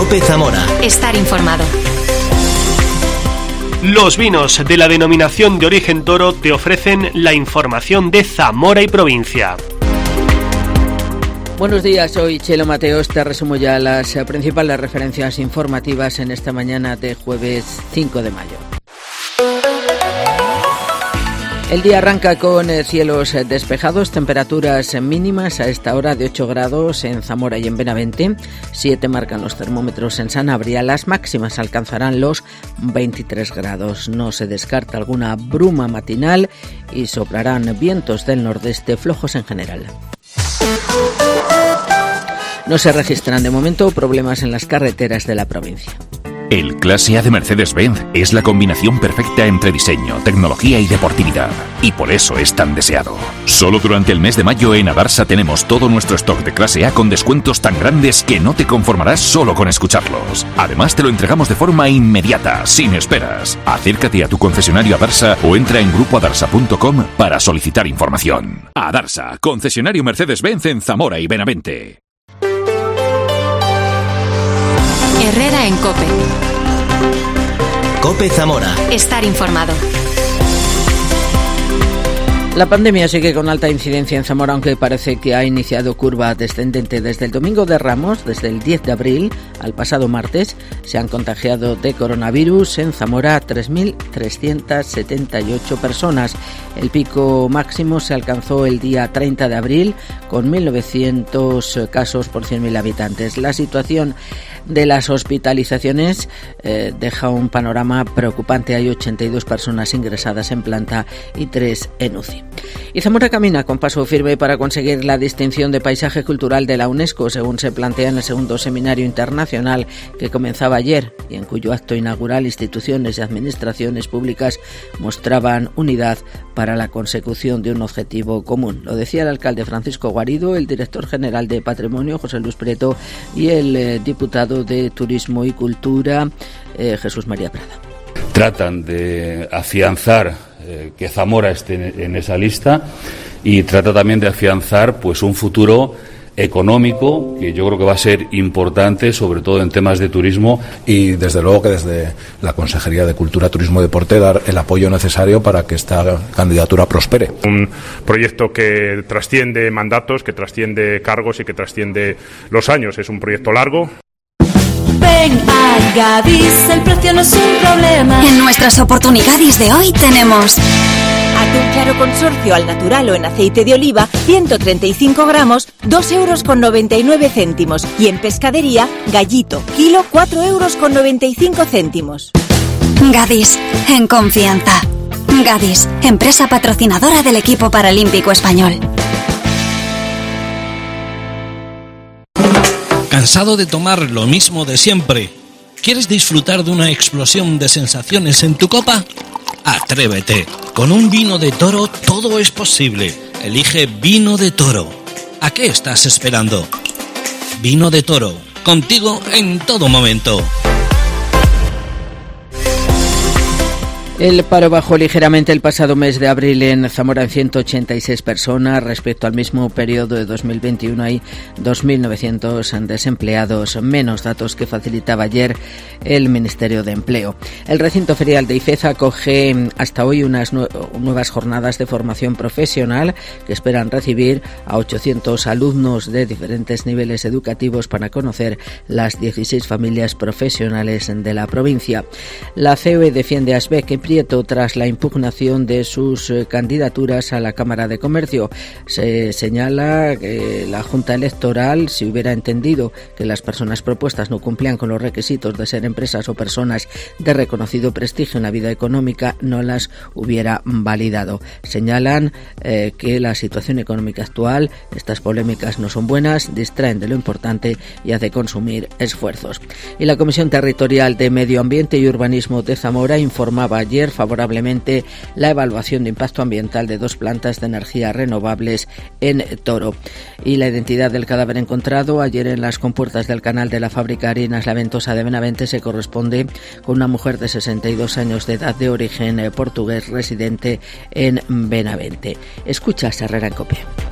COPE Zamora. Estar informado. Los vinos de la denominación de origen Toro te ofrecen la información de Zamora y provincia. Buenos días, soy Chelo Mateos. Te resumo ya las principales referencias informativas en esta mañana de jueves 5 de mayo. El día arranca con cielos despejados, temperaturas mínimas a esta hora de 8 grados en Zamora y en Benavente, 7 marcan los termómetros en Sanabria, las máximas alcanzarán los 23 grados. No se descarta alguna bruma matinal y soplarán vientos del nordeste flojos en general. No se registran de momento problemas en las carreteras de la provincia. El Clase A de Mercedes-Benz es la combinación perfecta entre diseño, tecnología y deportividad. Y por eso es tan deseado. Solo durante el mes de mayo en Adarsa tenemos todo nuestro stock de Clase A con descuentos tan grandes que no te conformarás solo con escucharlos. Además te lo entregamos de forma inmediata, sin esperas. Acércate a tu concesionario Adarsa o entra en grupoadarsa.com para solicitar información. Adarsa, concesionario Mercedes-Benz en Zamora y Benavente. Herrera en COPE. COPE Zamora. Estar informado. La pandemia sigue con alta incidencia en Zamora, aunque parece que ha iniciado curva descendente. Desde el domingo de Ramos, desde el 10 de abril al pasado martes, se han contagiado de coronavirus en Zamora 3.378 personas. El pico máximo se alcanzó el día 30 de abril con 1.900 casos por 100.000 habitantes. La situación de las hospitalizaciones deja un panorama preocupante. Hay 82 personas ingresadas en planta y 3 en UCI. Y Zamora camina con paso firme para conseguir la distinción de paisaje cultural de la UNESCO, según se plantea en el segundo seminario internacional que comenzaba ayer y en cuyo acto inaugural instituciones y administraciones públicas mostraban unidad para la consecución de un objetivo común. Lo decía el alcalde Francisco Guarido, el director general de Patrimonio José Luis Prieto y el diputado de Turismo y Cultura Jesús María Prada. Tratan de afianzar que Zamora esté en esa lista y trata también de afianzar pues un futuro económico que yo creo que va a ser importante, sobre todo en temas de turismo. Y desde luego que desde la Consejería de Cultura, Turismo y Deporte dar el apoyo necesario para que esta candidatura prospere. Un proyecto que trasciende mandatos, que trasciende cargos y que trasciende los años. Es un proyecto largo. Ven a Gadis, el precio no es un problema. En nuestras oportunidades de hoy tenemos atún claro consorcio al natural o en aceite de oliva, 135 gramos, 2,99 €. Y en pescadería, gallito, kilo, 4,95 €. Gadis, en confianza. Gadis, empresa patrocinadora del equipo paralímpico español. ¿Cansado de tomar lo mismo de siempre? ¿Quieres disfrutar de una explosión de sensaciones en tu copa? Atrévete. Con un vino de Toro todo es posible. Elige Vino de Toro. ¿A qué estás esperando? Vino de Toro. Contigo en todo momento. El paro bajó ligeramente el pasado mes de abril en Zamora en 186 personas. Respecto al mismo periodo de 2021 hay 2.900 desempleados menos, datos que facilitaba ayer el Ministerio de Empleo. El recinto ferial de Ifeza acoge hasta hoy unas nuevas jornadas de formación profesional que esperan recibir a 800 alumnos de diferentes niveles educativos para conocer las 16 familias profesionales de la provincia. La COE defiende a Asbec Prieto tras la impugnación de sus candidaturas a la Cámara de Comercio. Se señala que la Junta Electoral, si hubiera entendido que las personas propuestas no cumplían con los requisitos de ser empresas o personas de reconocido prestigio en la vida económica, no las hubiera validado. Señalan que la situación económica actual, estas polémicas no son buenas, distraen de lo importante y hace consumir esfuerzos. Y la Comisión Territorial de Medio Ambiente y Urbanismo de Zamora informaba ayer favorablemente la evaluación de impacto ambiental de 2 plantas de energía renovables en Toro. Y la identidad del cadáver encontrado ayer en las compuertas del canal de la fábrica Harinas La Ventosa de Benavente se corresponde con una mujer de 62 años de edad de origen portugués residente en Benavente. Escuchas Herrera en COPE.